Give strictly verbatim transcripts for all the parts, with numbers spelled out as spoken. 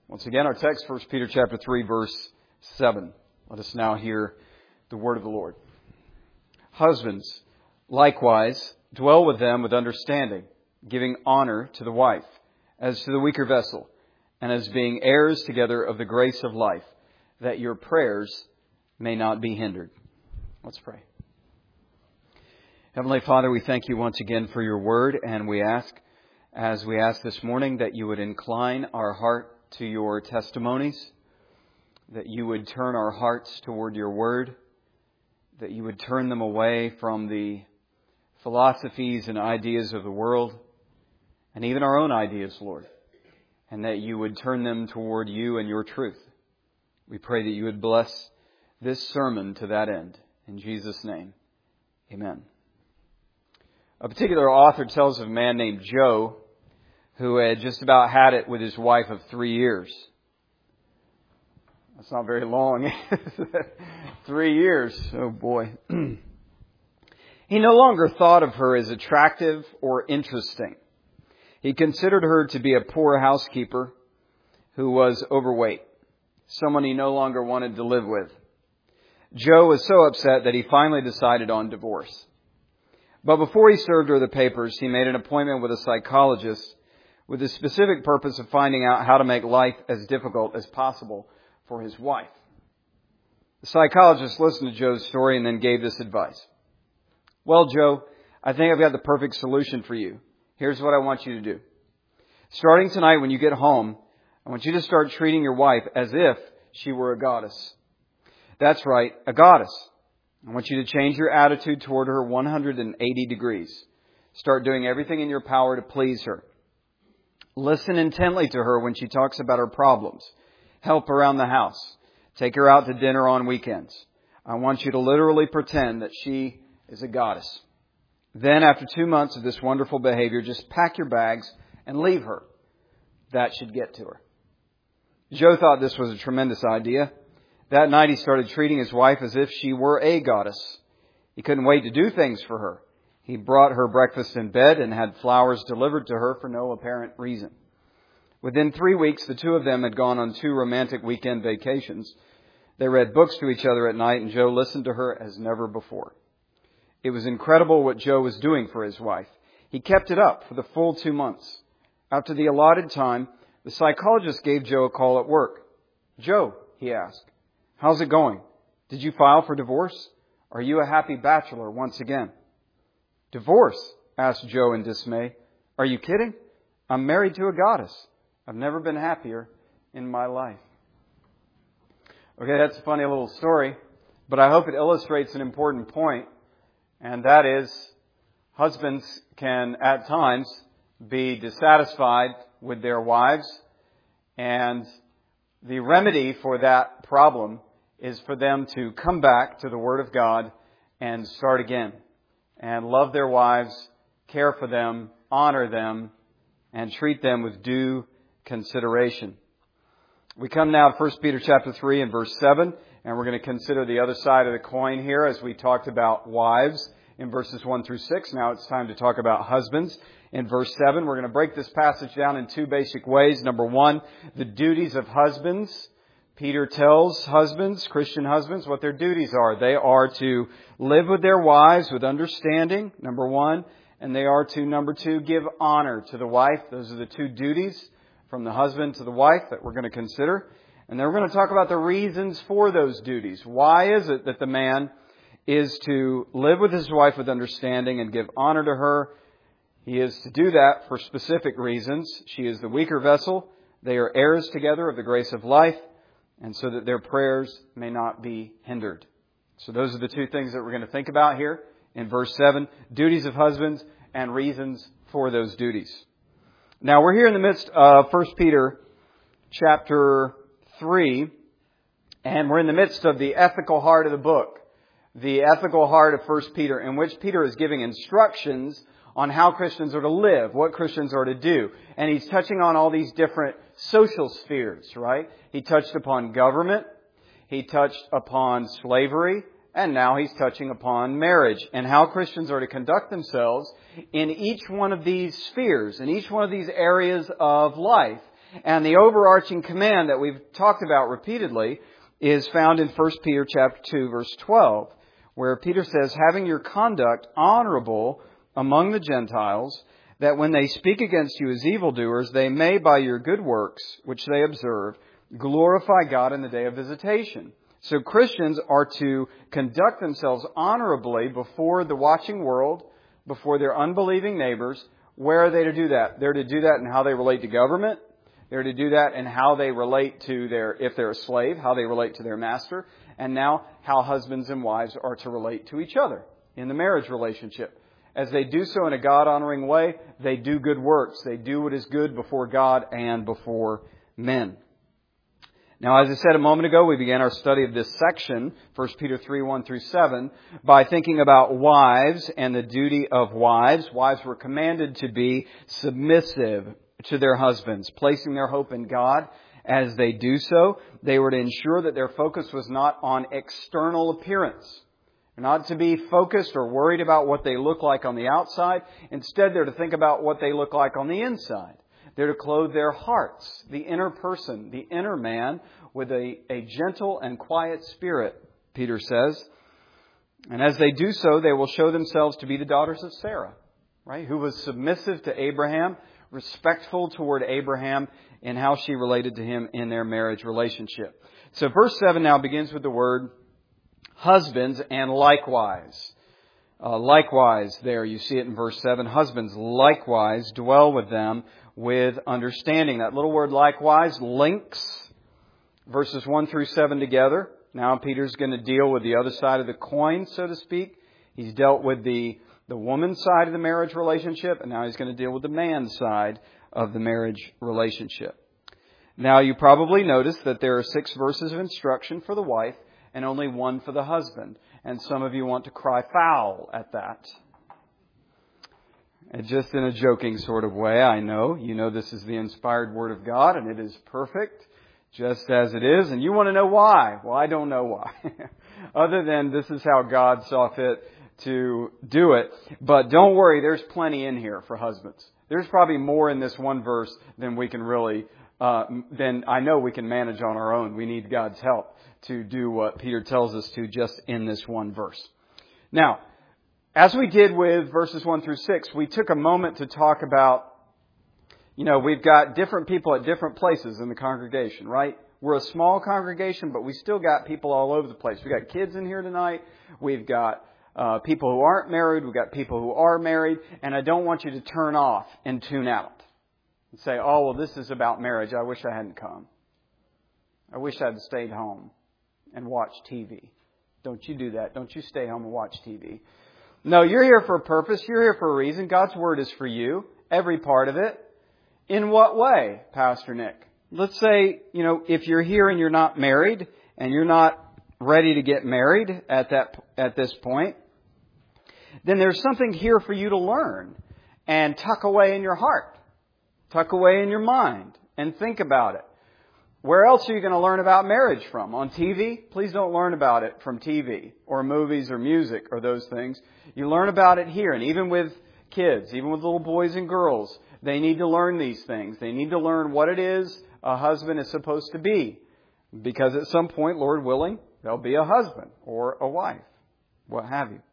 Once again, our text, First Peter chapter three, verse seven. Let us now hear the word of the Lord. Husbands, likewise, dwell with them with understanding, giving honor to the wife, as to the weaker vessel, and as being heirs together of the grace of life, that your prayers may not be hindered. Let's pray. Heavenly Father, we thank you once again for your word, and we ask, as we ask this morning, that you would incline our heart to your testimonies, that you would turn our hearts toward your word, that you would turn them away from the philosophies and ideas of the world, and even our own ideas, Lord, and that you would turn them toward you and your truth. We pray that you would bless this sermon to that end. In Jesus' name, amen. A particular author tells of a man named Joe who had just about had it with his wife of three years. That's not very long. Three years. Oh boy. He no longer thought of her as attractive or interesting. He considered her to be a poor housekeeper who was overweight, someone he no longer wanted to live with. Joe was so upset that he finally decided on divorce. But before he served her the papers, he made an appointment with a psychologist with the specific purpose of finding out how to make life as difficult as possible for his wife. The psychologist listened to Joe's story and then gave this advice. Well, Joe, I think I've got the perfect solution for you. Here's what I want you to do. Starting tonight when you get home, I want you to start treating your wife as if she were a goddess. That's right, a goddess. I want you to change your attitude toward her one hundred eighty degrees. Start doing everything in your power to please her. Listen intently to her when she talks about her problems. Help around the house. Take her out to dinner on weekends. I want you to literally pretend that she is a goddess. Then, after two months of this wonderful behavior, just pack your bags and leave her. That should get to her. Joe thought this was a tremendous idea. That night he started treating his wife as if she were a goddess. He couldn't wait to do things for her. He brought her breakfast in bed and had flowers delivered to her for no apparent reason. Within three weeks, the two of them had gone on two romantic weekend vacations. They read books to each other at night, and Joe listened to her as never before. It was incredible what Joe was doing for his wife. He kept it up for the full two months. After the allotted time, the psychologist gave Joe a call at work. Joe, he asked, how's it going? Did you file for divorce? Are you a happy bachelor once again? Divorce? Asked Joe in dismay. Are you kidding? I'm married to a goddess. I've never been happier in my life. Okay, that's a funny little story, but I hope it illustrates an important point, and that is husbands can at times be dissatisfied with their wives, and the remedy for that problem is for them to come back to the Word of God and start again, and love their wives, care for them, honor them, and treat them with due consideration. We come now to First Peter chapter three and verse seven, and we're going to consider the other side of the coin here as we talked about wives in verses one through six. Now it's time to talk about husbands. In verse seven, we're going to break this passage down in two basic ways. Number one, the duties of husbands. Peter tells husbands, Christian husbands, what their duties are. They are to live with their wives with understanding, number one. And they are to, number two, give honor to the wife. Those are the two duties from the husband to the wife that we're going to consider. And then we're going to talk about the reasons for those duties. Why is it that the man is to live with his wife with understanding and give honor to her? He is to do that for specific reasons. She is the weaker vessel. They are heirs together of the grace of life, and so that their prayers may not be hindered. So those are the two things that we're going to think about here in verse seven. Duties of husbands and reasons for those duties. Now we're here in the midst of First Peter chapter three, and we're in the midst of the ethical heart of the book. The ethical heart of First Peter, in which Peter is giving instructions on how Christians are to live, what Christians are to do. And he's touching on all these different social spheres, right? He touched upon government. He touched upon slavery. And now he's touching upon marriage and how Christians are to conduct themselves in each one of these spheres, in each one of these areas of life. And the overarching command that we've talked about repeatedly is found in First Peter chapter two, verse twelve, where Peter says, having your conduct honorable among the Gentiles, that when they speak against you as evildoers, they may, by your good works, which they observe, glorify God in the day of visitation. So Christians are to conduct themselves honorably before the watching world, before their unbelieving neighbors. Where are they to do that? They're to do that in how they relate to government. They're to do that in how they relate to their, if they're a slave, how they relate to their master. And now how husbands and wives are to relate to each other in the marriage relationship. As they do so in a God-honoring way, they do good works. They do what is good before God and before men. Now, as I said a moment ago, we began our study of this section, First Peter three, one through seven, by thinking about wives and the duty of wives. Wives were commanded to be submissive to their husbands, placing their hope in God. As they do so, they were to ensure that their focus was not on external appearance. They're not to be focused or worried about what they look like on the outside. Instead, they're to think about what they look like on the inside. They're to clothe their hearts, the inner person, the inner man, with a, a gentle and quiet spirit, Peter says. And as they do so, they will show themselves to be the daughters of Sarah, right? Who was submissive to Abraham, respectful toward Abraham in how she related to him in their marriage relationship. So verse seven now begins with the word husbands and likewise. Uh, likewise there, you see it in verse seven. Husbands, likewise, dwell with them with understanding. That little word likewise links verses one through seven together. Now Peter's going to deal with the other side of the coin, so to speak. He's dealt with the, the woman's side of the marriage relationship, and now he's going to deal with the man's side of the marriage relationship. Now you probably noticed that there are six verses of instruction for the wife and only one for the husband. And some of you want to cry foul at that. And just in a joking sort of way, I know. You know this is the inspired Word of God, and it is perfect, just as it is. And you want to know why. Well, I don't know why. Other than this is how God saw fit to do it. But don't worry, there's plenty in here for husbands. There's probably more in this one verse than we can really, uh, than I know we can manage on our own. We need God's help to do what Peter tells us to just in this one verse. Now, as we did with verses one through six, we took a moment to talk about, you know, we've got different people at different places in the congregation, right? We're a small congregation, but we still got people all over the place. We've got kids in here tonight. We've got uh, people who aren't married. We've got people who are married. And I don't want you to turn off and tune out and say, oh, well, this is about marriage. I wish I hadn't come. I wish I'd stayed home and watched T V. Don't you do that. Don't you stay home and watch T V. No, you're here for a purpose. You're here for a reason. God's Word is for you. Every part of it. In what way, Pastor Nick? Let's say, you know, if you're here and you're not married and you're not ready to get married at that, at this point, then there's something here for you to learn and tuck away in your heart, tuck away in your mind and think about it. Where else are you going to learn about marriage from? On T V? Please don't learn about it from T V or movies or music or those things. You learn about it here. And even with kids, even with little boys and girls, they need to learn these things. They need to learn what it is a husband is supposed to be. Because at some point, Lord willing, there'll be a husband or a wife, what have you.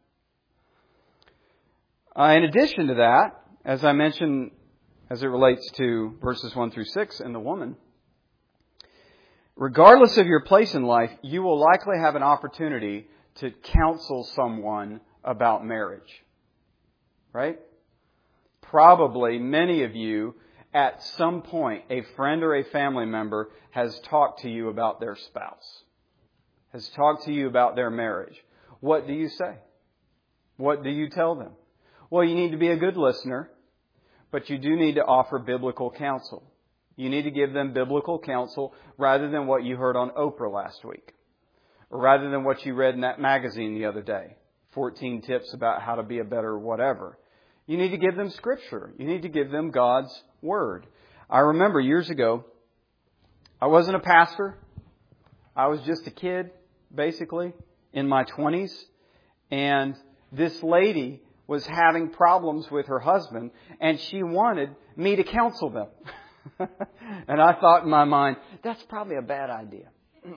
Uh, in addition to that, as I mentioned, as it relates to verses one through six and the woman, regardless of your place in life, you will likely have an opportunity to counsel someone about marriage. Right? Probably many of you, at some point, a friend or a family member has talked to you about their spouse, has talked to you about their marriage. What do you say? What do you tell them? Well, you need to be a good listener, but you do need to offer biblical counsel. You need to give them biblical counsel rather than what you heard on Oprah last week, or rather than what you read in that magazine the other day, fourteen tips about how to be a better whatever. You need to give them Scripture. You need to give them God's Word. I remember years ago, I wasn't a pastor. I was just a kid, basically, in my twenties. And this lady was having problems with her husband, and she wanted me to counsel them. And I thought in my mind, that's probably a bad idea.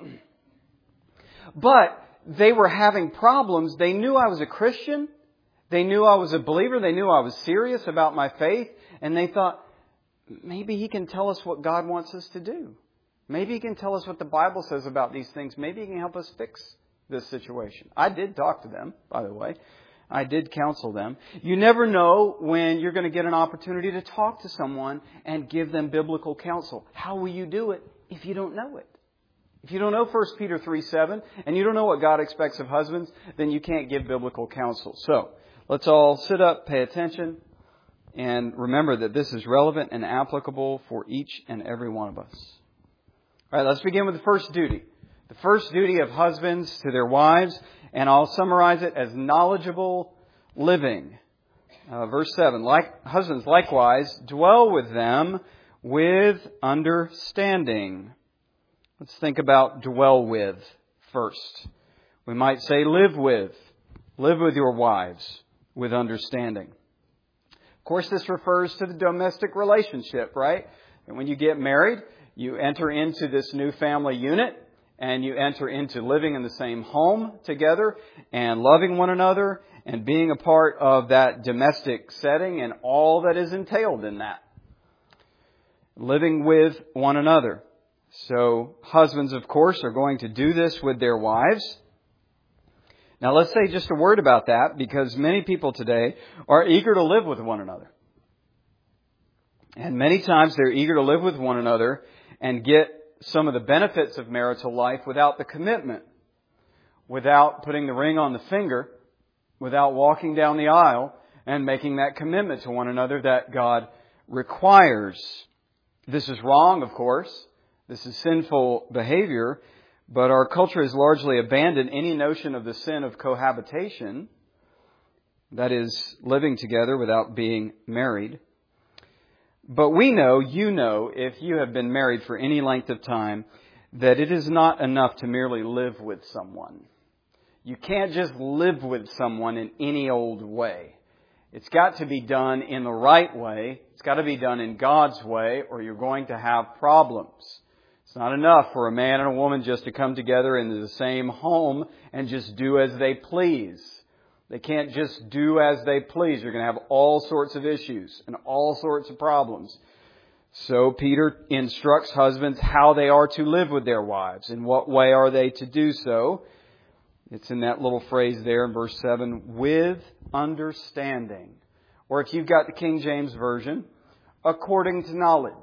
But they were having problems. They knew I was a Christian. They knew I was a believer. They knew I was serious about my faith. And they thought, maybe he can tell us what God wants us to do. Maybe he can tell us what the Bible says about these things. Maybe he can help us fix this situation. I did talk to them, by the way. I did counsel them. You never know when you're going to get an opportunity to talk to someone and give them biblical counsel. How will you do it if you don't know it? If you don't know First Peter three seven and you don't know what God expects of husbands, then you can't give biblical counsel. So, let's all sit up, pay attention, and remember that this is relevant and applicable for each and every one of us. All right, let's begin with the first duty. The first duty of husbands to their wives, and I'll summarize it as knowledgeable living. Uh, verse seven, like husbands likewise, dwell with them with understanding. Let's think about dwell with first. We might say live with. Live with your wives with understanding. Of course, this refers to the domestic relationship, right? And when you get married, you enter into this new family unit and you enter into living in the same home together and loving one another and being a part of that domestic setting and all that is entailed in that. Living with one another. So husbands, of course, are going to do this with their wives. Now let's say just a word about that, because many people today are eager to live with one another. And many times they're eager to live with one another and get some of the benefits of marital life without the commitment, without putting the ring on the finger, without walking down the aisle and making that commitment to one another that God requires. This is wrong, of course. This is sinful behavior, but our culture has largely abandoned any notion of the sin of cohabitation, that is, living together without being married. But we know, you know, if you have been married for any length of time, that it is not enough to merely live with someone. You can't just live with someone in any old way. It's got to be done in the right way. It's got to be done in God's way, or you're going to have problems. It's not enough for a man and a woman just to come together in the same home and just do as they please. They can't just do as they please. You're going to have all sorts of issues and all sorts of problems. So Peter instructs husbands how they are to live with their wives. In what way are they to do so? It's in that little phrase there in verse seven, with understanding. Or if you've got the King James Version, according to knowledge.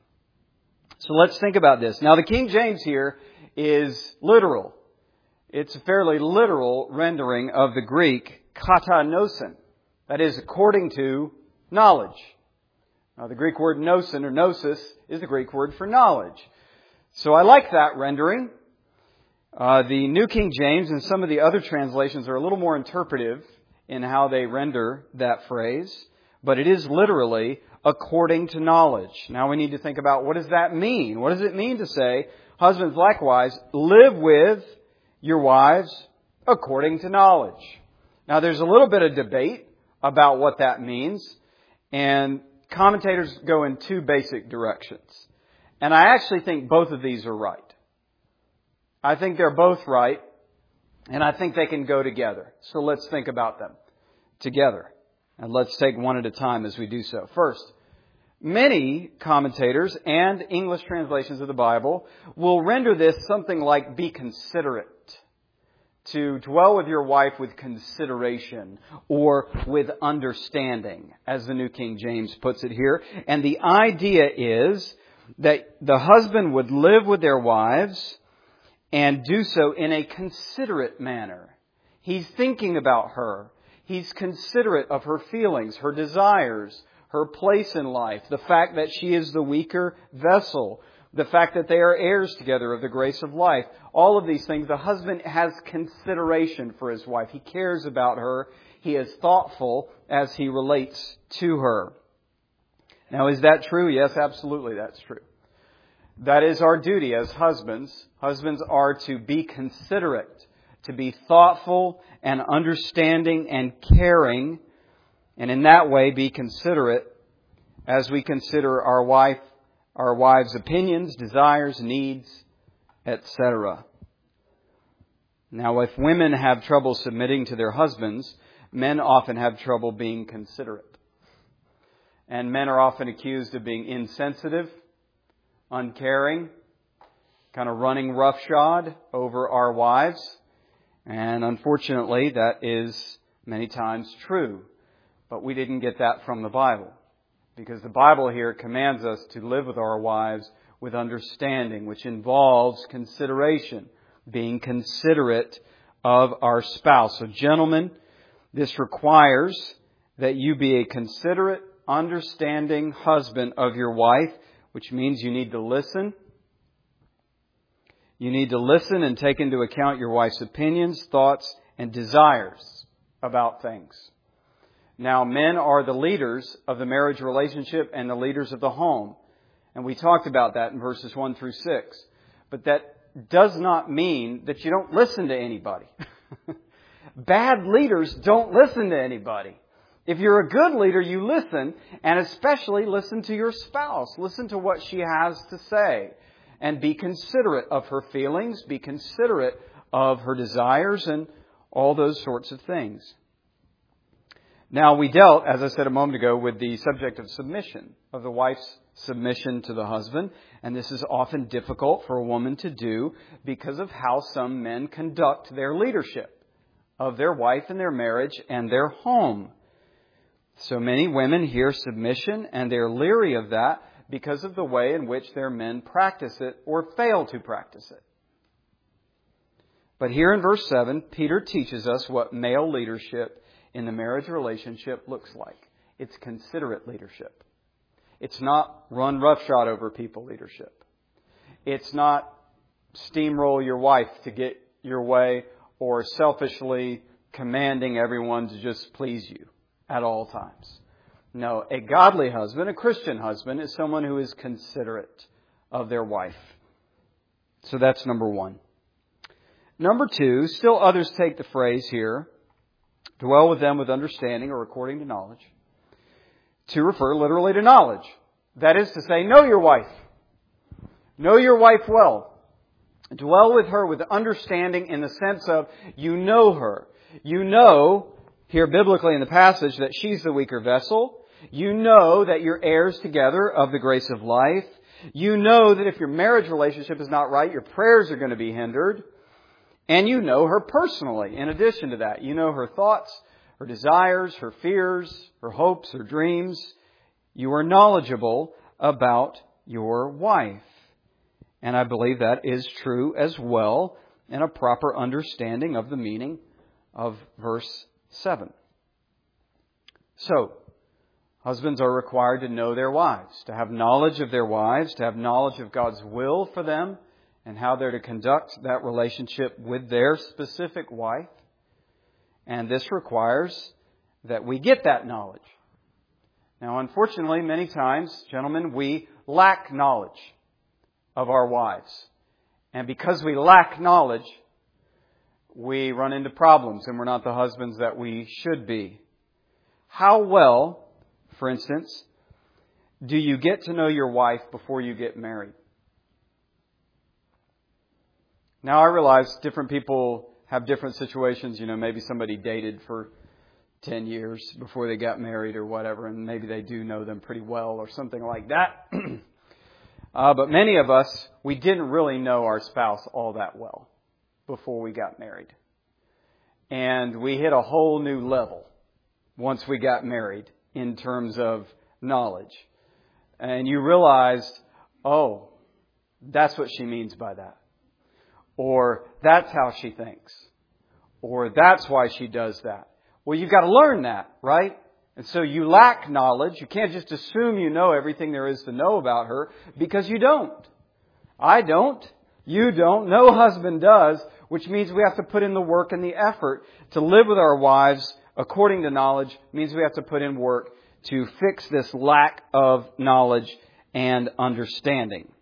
So let's think about this. Now the King James here is literal. It's a fairly literal rendering of the Greek katanosin. That is, according to knowledge. Now the Greek word nosin or gnosis is the Greek word for knowledge. So I like that rendering. Uh, the New King James and some of the other translations are a little more interpretive in how they render that phrase. But it is literally according to knowledge. Now we need to think about, what does that mean? What does it mean to say, husbands likewise, live with your wives according to knowledge? Now there's a little bit of debate about what that means, and commentators go in two basic directions. And I actually think both of these are right. I think they're both right, and I think they can go together. So let's think about them together. And let's take one at a time as we do so. First, many commentators and English translations of the Bible will render this something like be considerate. To dwell with your wife with consideration or with understanding, as the New King James puts it here. And the idea is that the husband would live with their wives and do so in a considerate manner. He's thinking about her. He's considerate of her feelings, her desires, her place in life, the fact that she is the weaker vessel, the fact that they are heirs together of the grace of life. All of these things, the husband has consideration for his wife. He cares about her. He is thoughtful as he relates to her. Now, is that true? Yes, absolutely, that's true. That is our duty as husbands. Husbands are to be considerate, to be thoughtful and understanding and caring, and in that way be considerate as we consider our wife our wives' opinions, desires, needs, et cetera. Now, if women have trouble submitting to their husbands, men often have trouble being considerate. And men are often accused of being insensitive, uncaring, kind of running roughshod over our wives. And unfortunately, that is many times true. But we didn't get that from the Bible. Because the Bible here commands us to live with our wives with understanding, which involves consideration, being considerate of our spouse. So gentlemen, this requires that you be a considerate, understanding husband of your wife, which means you need to listen. You need to listen and take into account your wife's opinions, thoughts, and desires about things. Now, men are the leaders of the marriage relationship and the leaders of the home. And we talked about that in verses one through six. But that does not mean that you don't listen to anybody. Bad leaders don't listen to anybody. If you're a good leader, you listen, and especially listen to your spouse. Listen to what she has to say. And be considerate of her feelings, be considerate of her desires, and all those sorts of things. Now, we dealt, as I said a moment ago, with the subject of submission, of the wife's submission to the husband. And this is often difficult for a woman to do because of how some men conduct their leadership of their wife and their marriage and their home. So many women hear submission and they're leery of that because of the way in which their men practice it or fail to practice it. But here in verse seven, Peter teaches us what male leadership in the marriage relationship looks like. It's considerate leadership. It's not run roughshod over people leadership. It's not steamroll your wife to get your way or selfishly commanding everyone to just please you at all times. No, a godly husband, a Christian husband, is someone who is considerate of their wife. So that's number one. Number two, still others take the phrase here, dwell with them with understanding or according to knowledge, to refer literally to knowledge. That is to say, know your wife. Know your wife well. Dwell with her with understanding in the sense of you know her. You know, here biblically in the passage, that she's the weaker vessel. You know that you're heirs together of the grace of life. You know that if your marriage relationship is not right, your prayers are going to be hindered. And you know her personally. In addition to that, you know her thoughts, her desires, her fears, her hopes, her dreams. You are knowledgeable about your wife. And I believe that is true as well in a proper understanding of the meaning of verse seven. So, husbands are required to know their wives, to have knowledge of their wives, to have knowledge of God's will for them, and how they're to conduct that relationship with their specific wife. And this requires that we get that knowledge. Now, unfortunately, many times, gentlemen, we lack knowledge of our wives. And because we lack knowledge, we run into problems and we're not the husbands that we should be. How well, for instance, do you get to know your wife before you get married? Now, I realize different people have different situations. You know, maybe somebody dated for ten years before they got married or whatever, and maybe they do know them pretty well or something like that. uh, but many of us, we didn't really know our spouse all that well before we got married. And we hit a whole new level once we got married in terms of knowledge. And you realized, oh, that's what she means by that. Or that's how she thinks. Or that's why she does that. Well, you've got to learn that, right? And so you lack knowledge. You can't just assume you know everything there is to know about her, because you don't. I don't. You don't. No husband does, which means we have to put in the work and the effort to live with our wives according to knowledge. Means we have to put in work to fix this lack of knowledge and understanding.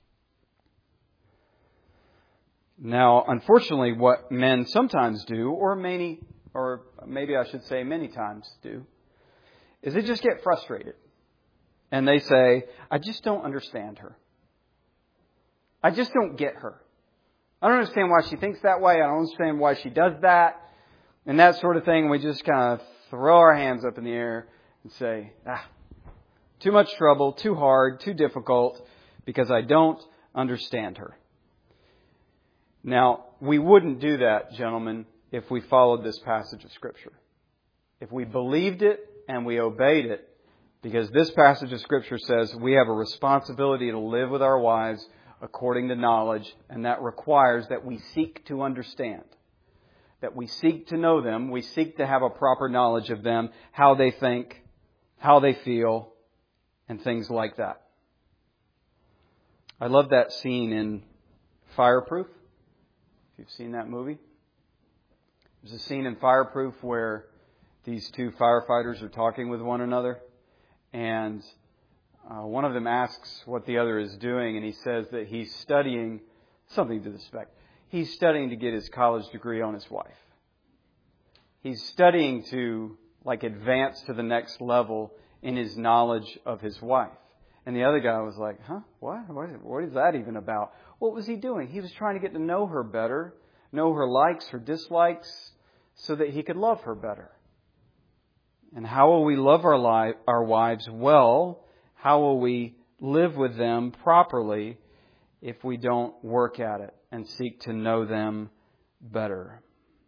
Now, unfortunately, what men sometimes do, or many, or maybe I should say many times do, is they just get frustrated. and they say, I just don't understand her. I just don't get her. I don't understand why she thinks that way. I don't understand why she does that. And that sort of thing. We just kind of throw our hands up in the air and say, ah, too much trouble, too hard, too difficult, because I don't understand her. Now, we wouldn't do that, gentlemen, if we followed this passage of Scripture. If we believed it and we obeyed it, because this passage of Scripture says we have a responsibility to live with our wives according to knowledge, and that requires that we seek to understand, that we seek to know them, we seek to have a proper knowledge of them, how they think, how they feel, and things like that. I love that scene in Fireproof. If you've seen that movie. There's a scene in Fireproof where these two firefighters are talking with one another, and uh, one of them asks what the other is doing, and he says that he's studying something to this effect. He's studying to get his college degree on his wife. He's studying to like advance to the next level in his knowledge of his wife. And the other guy was like, huh? What? What, what is that even about? What was he doing? He was trying to get to know her better, know her likes, her dislikes, so that he could love her better. And how will we love our li- our wives well? How will we live with them properly if we don't work at it and seek to know them better?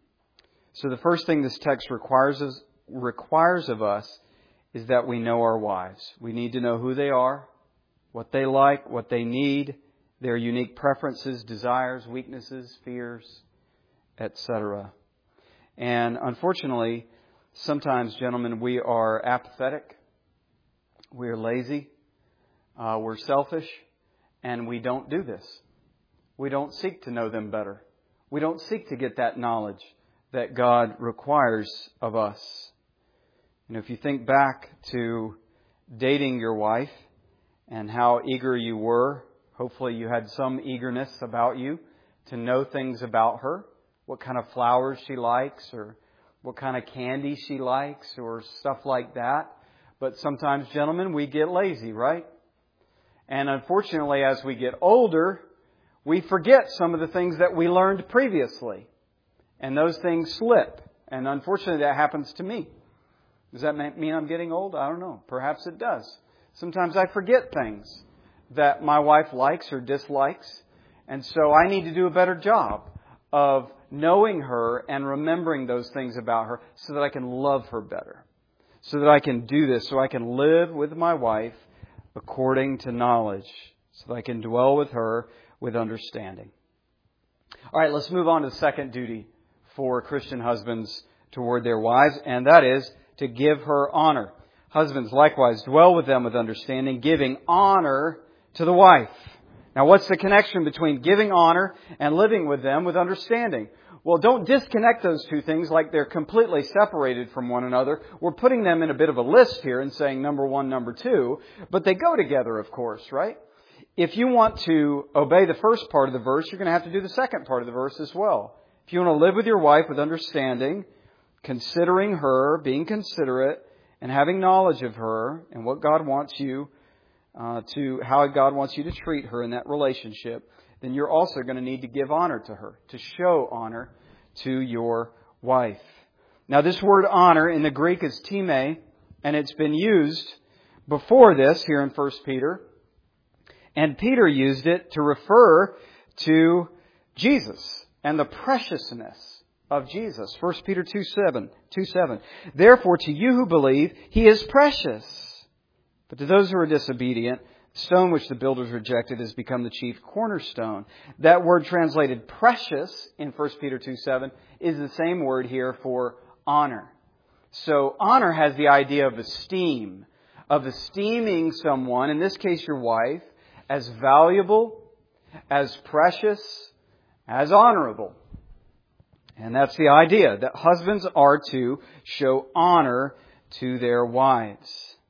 So the first thing this text requires us, requires of us is that we know our wives. We need to know who they are, what they like, what they need, their unique preferences, desires, weaknesses, fears, et cetera. And unfortunately, sometimes, gentlemen, we are apathetic, we are lazy, uh, we're selfish, and we don't do this. We don't seek to know them better. We don't seek to get that knowledge that God requires of us. And if you think back to dating your wife and how eager you were, hopefully you had some eagerness about you to know things about her, what kind of flowers she likes or what kind of candy she likes or stuff like that. But sometimes, gentlemen, we get lazy, right? And unfortunately, as we get older, we forget some of the things that we learned previously. And those things slip. And unfortunately, that happens to me. Does that mean I'm getting old? I don't know. Perhaps it does. Sometimes I forget things that my wife likes or dislikes. And so I need to do a better job of knowing her and remembering those things about her so that I can love her better. So that I can do this, so I can live with my wife according to knowledge. So that I can dwell with her with understanding. All right, let's move on to the second duty for Christian husbands toward their wives, and that is to give her honor. Husbands likewise dwell with them with understanding, giving honor to the wife. Now, what's the connection between giving honor and living with them with understanding? Well, don't disconnect those two things like they're completely separated from one another. We're putting them in a bit of a list here and saying number one, number two, but they go together, of course, right? If you want to obey the first part of the verse, you're going to have to do the second part of the verse as well. If you want to live with your wife with understanding, considering her, being considerate, and having knowledge of her and what God wants you uh, to, how God wants you to treat her in that relationship, then you're also going to need to give honor to her, to show honor to your wife. Now, this word honor in the Greek is time, and it's been used before this here in First Peter. And Peter used it to refer to Jesus and the preciousness of Jesus. First Peter two seven. Therefore, to you who believe, He is precious. But to those who are disobedient, the stone which the builders rejected has become the chief cornerstone. That word translated precious in First Peter two seven is the same word here for honor. So honor has the idea of esteem, of esteeming someone, in this case your wife, as valuable, as precious, as honorable. And that's the idea, that husbands are to show honor to their wives.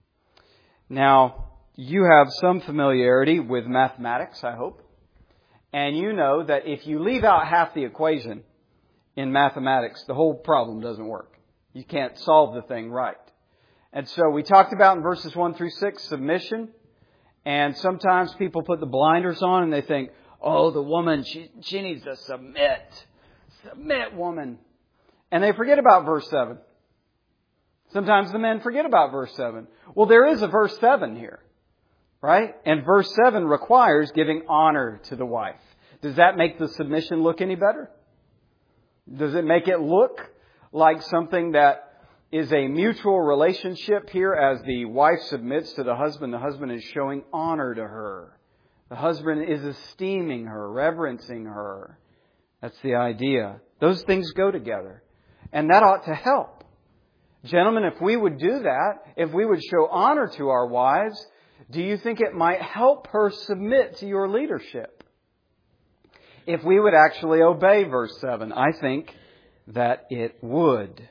Now, you have some familiarity with mathematics, I hope. And you know that if you leave out half the equation in mathematics, the whole problem doesn't work. You can't solve the thing right. And so we talked about in verses one through six, submission. And sometimes people put the blinders on and they think, oh, the woman, she, she needs to submit. Submit, woman. And they forget about verse seven. Sometimes the men forget about verse seven. Well, there is a verse seven here, right? And verse seven requires giving honor to the wife. Does that make the submission look any better? Does it make it look like something that is a mutual relationship here as the wife submits to the husband? The husband is showing honor to her. The husband is esteeming her, reverencing her. That's the idea. Those things go together. And that ought to help. Gentlemen, if we would do that, if we would show honor to our wives, do you think it might help her submit to your leadership? If we would actually obey verse seven, I think that it would.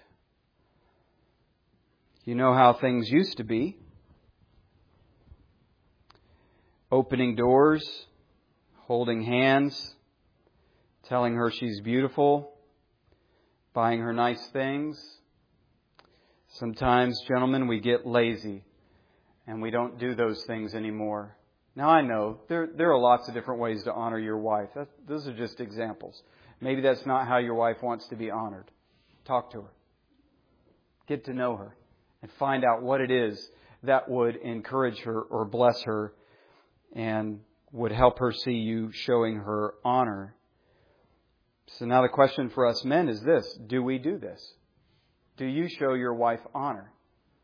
You know how things used to be. Opening doors, holding hands, telling her she's beautiful, buying her nice things. Sometimes, gentlemen, we get lazy and we don't do those things anymore. Now, I know there there are lots of different ways to honor your wife. That, those are just examples. Maybe that's not how your wife wants to be honored. Talk to her. Get to know her and find out what it is that would encourage her or bless her and would help her see you showing her honor. So now the question for us men is this: do we do this? Do you show your wife honor?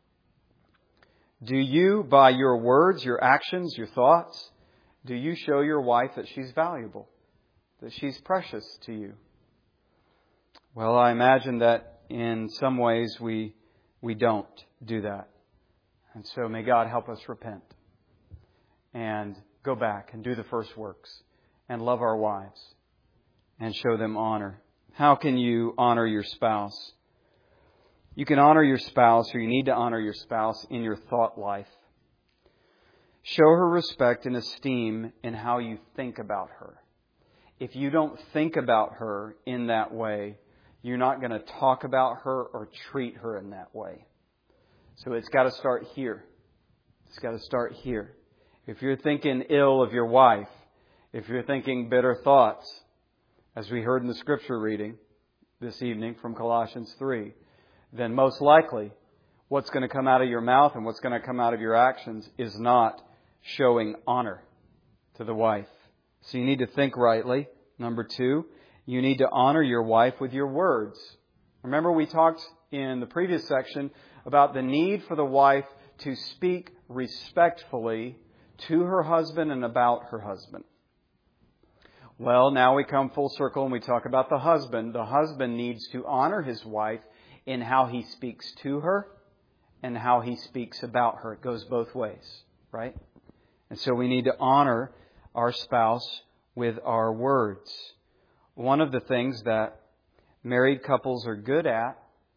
Do you, by your words, your actions, your thoughts, do you show your wife that she's valuable, that she's precious to you? Well, I imagine that in some ways we we don't do that. And so may God help us repent and go back and do the first works and love our wives and show them honor. How can you honor your spouse? You can honor your spouse, or you need to honor your spouse in your thought life. Show her respect and esteem in how you think about her. If you don't think about her in that way, you're not going to talk about her or treat her in that way. So it's got to start here. It's got to start here. If you're thinking ill of your wife, if you're thinking bitter thoughts, as we heard in the scripture reading this evening from Colossians three, then most likely what's going to come out of your mouth and what's going to come out of your actions is not showing honor to the wife. So you need to think rightly. Number two, you need to honor your wife with your words. Remember, we talked in the previous section about the need for the wife to speak respectfully to her husband and about her husband. Well, now we come full circle and we talk about the husband. The husband needs to honor his wife in how he speaks to her and how he speaks about her. It goes both ways, right? And so we need to honor our spouse with our words. One of the things that married couples are good at,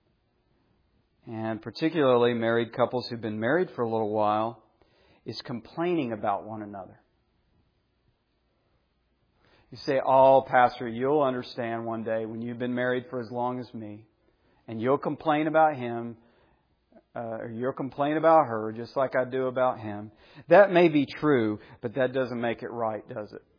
and particularly married couples who've been married for a little while, is complaining about one another. You say, oh, Pastor, you'll understand one day when you've been married for as long as me, and you'll complain about him, uh, or you'll complain about her just like I do about him. That may be true, but that doesn't make it right, does it?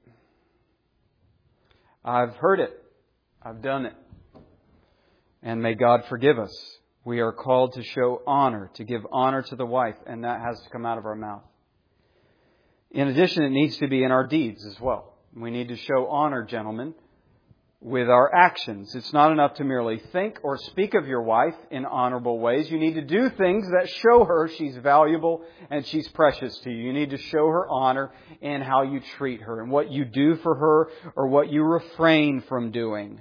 I've heard it. I've done it. And may God forgive us. We are called to show honor, to give honor to the wife, and that has to come out of our mouth. In addition, it needs to be in our deeds as well. We need to show honor, gentlemen, with our actions. It's not enough to merely think or speak of your wife in honorable ways. You need to do things that show her she's valuable and she's precious to you. You need to show her honor in how you treat her and what you do for her or what you refrain from doing.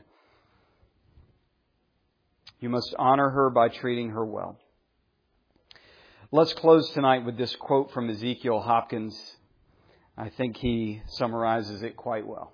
You must honor her by treating her well. Let's close tonight with this quote from Ezekiel Hopkins. I think he summarizes it quite well.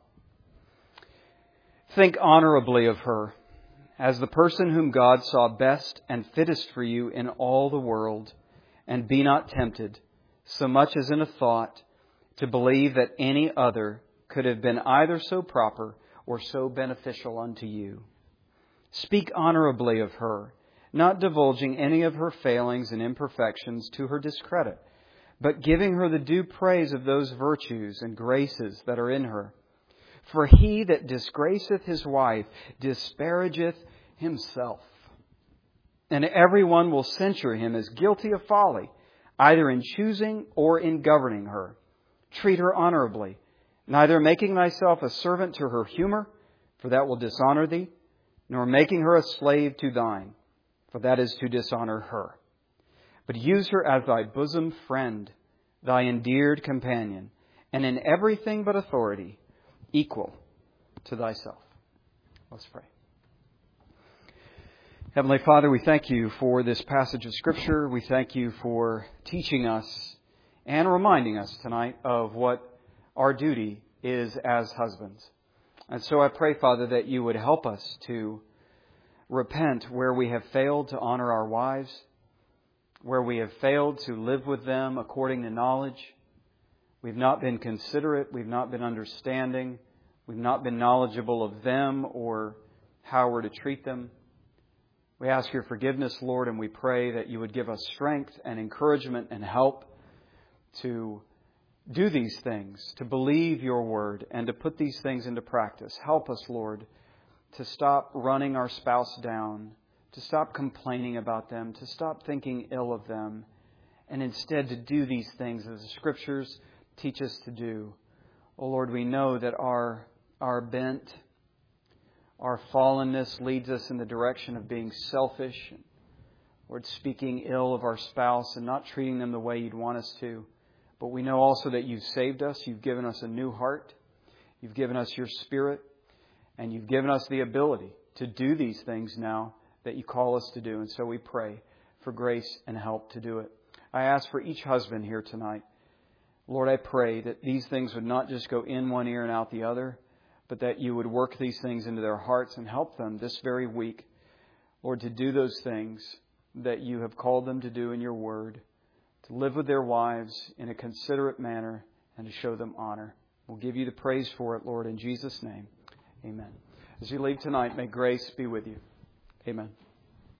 Think honorably of her as the person whom God saw best and fittest for you in all the world, and be not tempted, so much as in a thought, to believe that any other could have been either so proper or so beneficial unto you. Speak honorably of her not divulging any of her failings and imperfections to her discredit, but giving her the due praise of those virtues and graces that are in her. For he that disgraceth his wife disparageth himself. And every one will censure him as guilty of folly, either in choosing or in governing her. Treat her honorably, neither making thyself a servant to her humor, for that will dishonor thee, nor making her a slave to thine, for that is to dishonor her. But use her as thy bosom friend, thy endeared companion, and in everything but authority, equal to thyself. Let's pray. Heavenly Father, we thank you for this passage of Scripture. We thank you for teaching us and reminding us tonight of what our duty is as husbands. And so I pray, Father, that you would help us to repent where we have failed to honor our wives, where we have failed to live with them according to knowledge. We've not been considerate. We've not been understanding. We've not been knowledgeable of them or how we're to treat them. We ask your forgiveness, Lord, and we pray that you would give us strength and encouragement and help to do these things, to believe your word, and to put these things into practice. Help us, Lord, to stop running our spouse down, to stop complaining about them, to stop thinking ill of them, and instead to do these things as the Scriptures teach us to do. Oh Lord, we know that our our bent, our fallenness leads us in the direction of being selfish, Lord, speaking ill of our spouse and not treating them the way you'd want us to. But we know also that you've saved us, you've given us a new heart, you've given us your Spirit, and you've given us the ability to do these things now that you call us to do. And so we pray for grace and help to do it. I ask for each husband here tonight, Lord, I pray that these things would not just go in one ear and out the other, but that you would work these things into their hearts and help them this very week, Lord, to do those things that you have called them to do in your word, to live with their wives in a considerate manner and to show them honor. We'll give you the praise for it, Lord, in Jesus' name. Amen. As you leave tonight, may grace be with you. Amen.